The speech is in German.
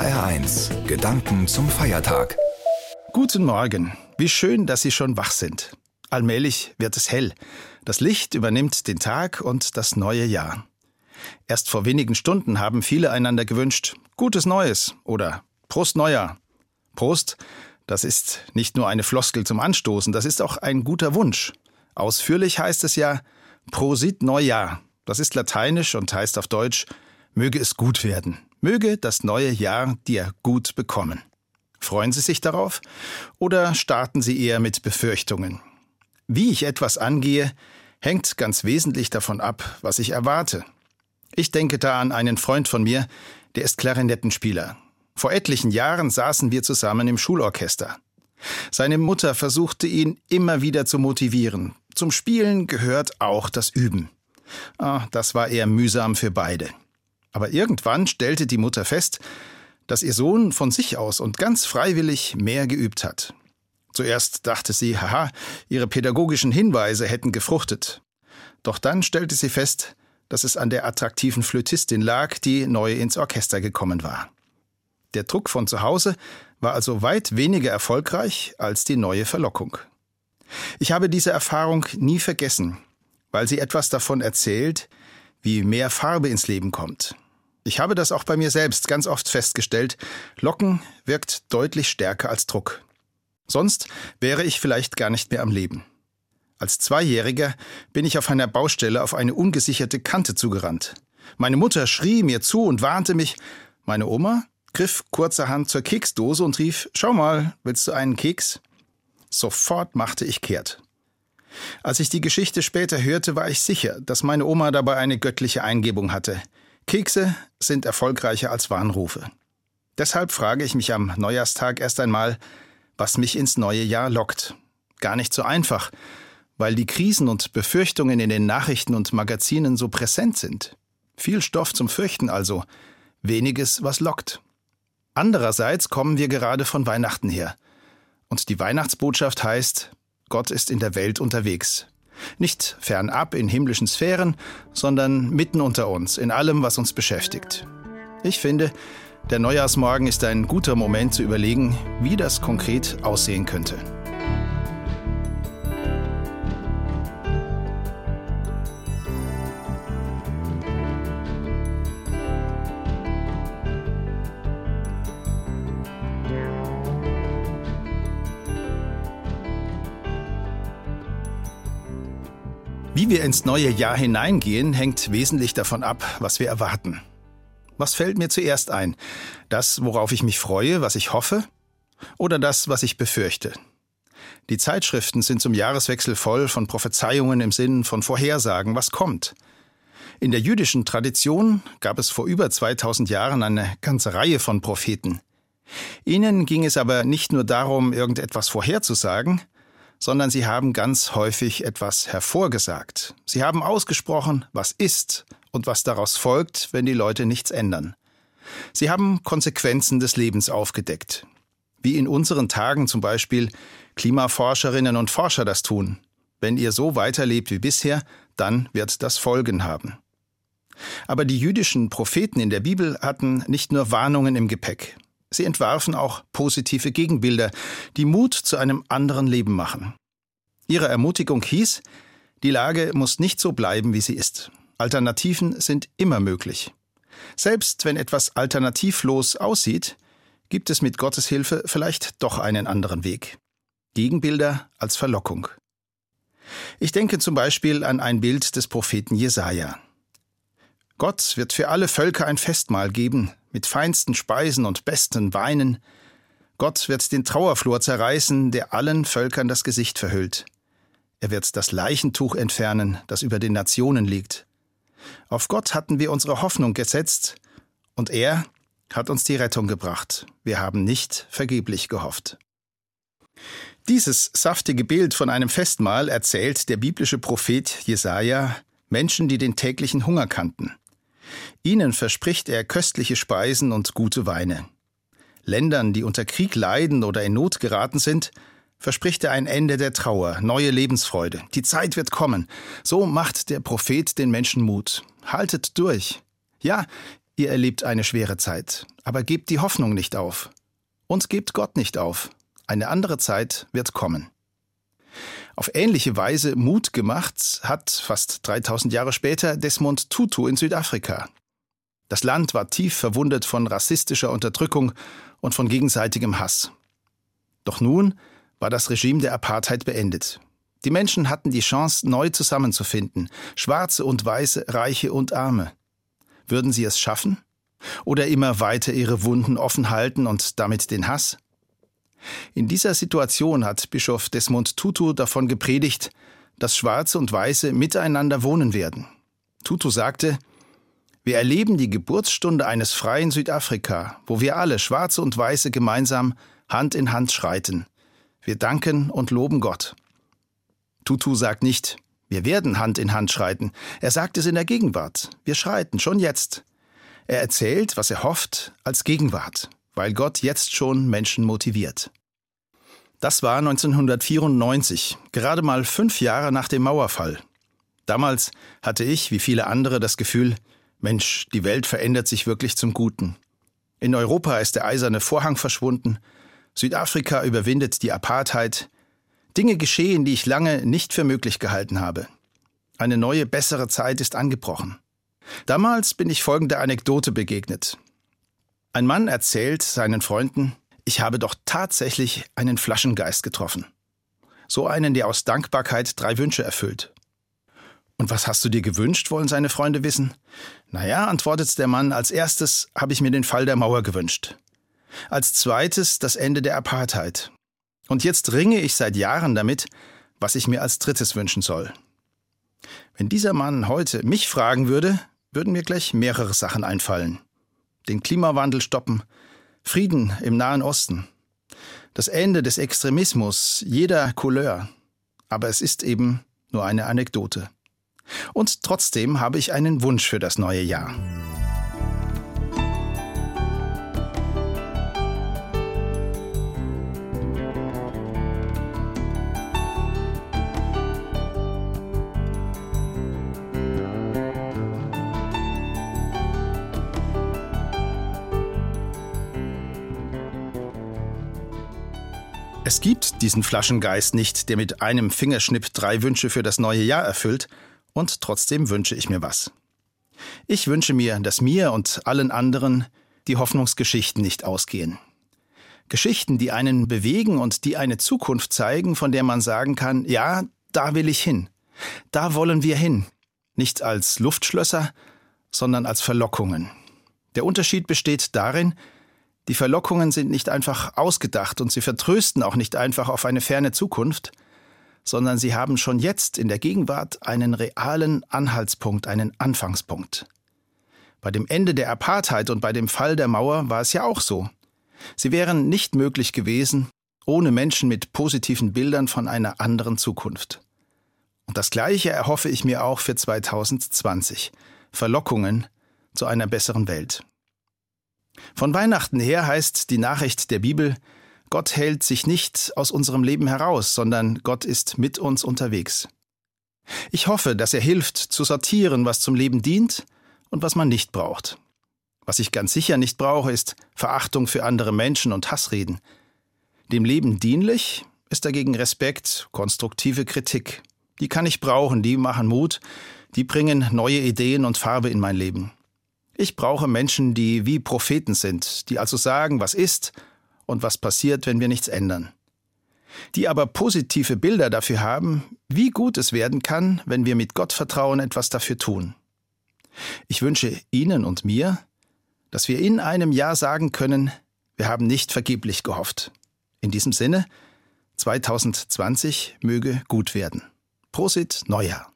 HR1 Gedanken zum Feiertag. Guten Morgen. Wie schön, dass Sie schon wach sind. Allmählich wird es hell. Das Licht übernimmt den Tag und das neue Jahr. Erst vor wenigen Stunden haben viele einander gewünscht, Gutes Neues oder Prost Neujahr. Prost, das ist nicht nur eine Floskel zum Anstoßen, das ist auch ein guter Wunsch. Ausführlich heißt es ja Prosit Neujahr. Das ist lateinisch und heißt auf Deutsch, möge es gut werden. Möge das neue Jahr dir gut bekommen. Freuen Sie sich darauf oder starten Sie eher mit Befürchtungen? Wie ich etwas angehe, hängt ganz wesentlich davon ab, was ich erwarte. Ich denke da an einen Freund von mir, der ist Klarinettenspieler. Vor etlichen Jahren saßen wir zusammen im Schulorchester. Seine Mutter versuchte ihn immer wieder zu motivieren. Zum Spielen gehört auch das Üben. Das war eher mühsam für beide. Aber irgendwann stellte die Mutter fest, dass ihr Sohn von sich aus und ganz freiwillig mehr geübt hat. Zuerst dachte sie, ihre pädagogischen Hinweise hätten gefruchtet. Doch dann stellte sie fest, dass es an der attraktiven Flötistin lag, die neu ins Orchester gekommen war. Der Druck von zu Hause war also weit weniger erfolgreich als die neue Verlockung. Ich habe diese Erfahrung nie vergessen, weil sie etwas davon erzählt, wie mehr Farbe ins Leben kommt. Ich habe das auch bei mir selbst ganz oft festgestellt. Locken wirkt deutlich stärker als Druck. Sonst wäre ich vielleicht gar nicht mehr am Leben. Als Zweijähriger bin ich auf einer Baustelle auf eine ungesicherte Kante zugerannt. Meine Mutter schrie mir zu und warnte mich. Meine Oma griff kurzerhand zur Keksdose und rief, »Schau mal, willst du einen Keks?« Sofort machte ich kehrt. Als ich die Geschichte später hörte, war ich sicher, dass meine Oma dabei eine göttliche Eingebung hatte. Kekse sind erfolgreicher als Warnrufe. Deshalb frage ich mich am Neujahrstag erst einmal, was mich ins neue Jahr lockt. Gar nicht so einfach, weil die Krisen und Befürchtungen in den Nachrichten und Magazinen so präsent sind. Viel Stoff zum Fürchten also, weniges, was lockt. Andererseits kommen wir gerade von Weihnachten her. Und die Weihnachtsbotschaft heißt, Gott ist in der Welt unterwegs. Nicht fernab in himmlischen Sphären, sondern mitten unter uns, in allem, was uns beschäftigt. Ich finde, der Neujahrsmorgen ist ein guter Moment zu überlegen, wie das konkret aussehen könnte. Wie wir ins neue Jahr hineingehen, hängt wesentlich davon ab, was wir erwarten. Was fällt mir zuerst ein? Das, worauf ich mich freue, was ich hoffe? Oder das, was ich befürchte? Die Zeitschriften sind zum Jahreswechsel voll von Prophezeiungen im Sinn von Vorhersagen, was kommt. In der jüdischen Tradition gab es vor über 2000 Jahren eine ganze Reihe von Propheten. Ihnen ging es aber nicht nur darum, irgendetwas vorherzusagen, sondern sie haben ganz häufig etwas hervorgesagt. Sie haben ausgesprochen, was ist und was daraus folgt, wenn die Leute nichts ändern. Sie haben Konsequenzen des Lebens aufgedeckt. Wie in unseren Tagen zum Beispiel Klimaforscherinnen und Forscher das tun. Wenn ihr so weiterlebt wie bisher, dann wird das Folgen haben. Aber die jüdischen Propheten in der Bibel hatten nicht nur Warnungen im Gepäck. Sie entwarfen auch positive Gegenbilder, die Mut zu einem anderen Leben machen. Ihre Ermutigung hieß, die Lage muss nicht so bleiben, wie sie ist. Alternativen sind immer möglich. Selbst wenn etwas alternativlos aussieht, gibt es mit Gottes Hilfe vielleicht doch einen anderen Weg. Gegenbilder als Verlockung. Ich denke zum Beispiel an ein Bild des Propheten Jesaja. Gott wird für alle Völker ein Festmahl geben, mit feinsten Speisen und besten Weinen. Gott wird den Trauerflor zerreißen, der allen Völkern das Gesicht verhüllt. Er wird das Leichentuch entfernen, das über den Nationen liegt. Auf Gott hatten wir unsere Hoffnung gesetzt, und er hat uns die Rettung gebracht. Wir haben nicht vergeblich gehofft. Dieses saftige Bild von einem Festmahl erzählt der biblische Prophet Jesaja Menschen, die den täglichen Hunger kannten. Ihnen verspricht er köstliche Speisen und gute Weine. Ländern, die unter Krieg leiden oder in Not geraten sind, verspricht er ein Ende der Trauer, neue Lebensfreude. Die Zeit wird kommen. So macht der Prophet den Menschen Mut. Haltet durch. Ja, ihr erlebt eine schwere Zeit, aber gebt die Hoffnung nicht auf. Und gebt Gott nicht auf. Eine andere Zeit wird kommen. Auf ähnliche Weise Mut gemacht hat, fast 3000 Jahre später, Desmond Tutu in Südafrika. Das Land war tief verwundet von rassistischer Unterdrückung und von gegenseitigem Hass. Doch nun war das Regime der Apartheid beendet. Die Menschen hatten die Chance, neu zusammenzufinden, Schwarze und Weiße, Reiche und Arme. Würden sie es schaffen? Oder immer weiter ihre Wunden offen halten und damit den Hass? In dieser Situation hat Bischof Desmond Tutu davon gepredigt, dass Schwarze und Weiße miteinander wohnen werden. Tutu sagte: Wir erleben die Geburtsstunde eines freien Südafrika, wo wir alle, Schwarze und Weiße, gemeinsam Hand in Hand schreiten. Wir danken und loben Gott. Tutu sagt nicht, wir werden Hand in Hand schreiten. Er sagt es in der Gegenwart. Wir schreiten, schon jetzt. Er erzählt, was er hofft, als Gegenwart, weil Gott jetzt schon Menschen motiviert. Das war 1994, gerade mal 5 Jahre nach dem Mauerfall. Damals hatte ich, wie viele andere, das Gefühl, Mensch, die Welt verändert sich wirklich zum Guten. In Europa ist der eiserne Vorhang verschwunden, Südafrika überwindet die Apartheid. Dinge geschehen, die ich lange nicht für möglich gehalten habe. Eine neue, bessere Zeit ist angebrochen. Damals bin ich folgende Anekdote begegnet. Ein Mann erzählt seinen Freunden: Ich habe doch tatsächlich einen Flaschengeist getroffen. So einen, der aus Dankbarkeit 3 Wünsche erfüllt. Und was hast du dir gewünscht, wollen seine Freunde wissen? Naja, antwortet der Mann, als erstes habe ich mir den Fall der Mauer gewünscht. Als zweites das Ende der Apartheid. Und jetzt ringe ich seit Jahren damit, was ich mir als drittes wünschen soll. Wenn dieser Mann heute mich fragen würde, würden mir gleich mehrere Sachen einfallen. Den Klimawandel stoppen, Frieden im Nahen Osten, das Ende des Extremismus jeder Couleur. Aber es ist eben nur eine Anekdote. Und trotzdem habe ich einen Wunsch für das neue Jahr. Es gibt diesen Flaschengeist nicht, der mit einem Fingerschnipp 3 Wünsche für das neue Jahr erfüllt, und trotzdem wünsche ich mir was. Ich wünsche mir, dass mir und allen anderen die Hoffnungsgeschichten nicht ausgehen. Geschichten, die einen bewegen und die eine Zukunft zeigen, von der man sagen kann, ja, da will ich hin. Da wollen wir hin. Nicht als Luftschlösser, sondern als Verlockungen. Der Unterschied besteht darin, die Verlockungen sind nicht einfach ausgedacht und sie vertrösten auch nicht einfach auf eine ferne Zukunft, sondern sie haben schon jetzt in der Gegenwart einen realen Anhaltspunkt, einen Anfangspunkt. Bei dem Ende der Apartheid und bei dem Fall der Mauer war es ja auch so. Sie wären nicht möglich gewesen, ohne Menschen mit positiven Bildern von einer anderen Zukunft. Und das Gleiche erhoffe ich mir auch für 2020. Verlockungen zu einer besseren Welt. Von Weihnachten her heißt die Nachricht der Bibel: Gott hält sich nicht aus unserem Leben heraus, sondern Gott ist mit uns unterwegs. Ich hoffe, dass er hilft, zu sortieren, was zum Leben dient und was man nicht braucht. Was ich ganz sicher nicht brauche, ist Verachtung für andere Menschen und Hassreden. Dem Leben dienlich ist dagegen Respekt, konstruktive Kritik. Die kann ich brauchen, die machen Mut, die bringen neue Ideen und Farbe in mein Leben. Ich brauche Menschen, die wie Propheten sind, die also sagen, was ist und was passiert, wenn wir nichts ändern. Die aber positive Bilder dafür haben, wie gut es werden kann, wenn wir mit Gottvertrauen etwas dafür tun. Ich wünsche Ihnen und mir, dass wir in einem Jahr sagen können, wir haben nicht vergeblich gehofft. In diesem Sinne, 2020 möge gut werden. Prosit Neujahr!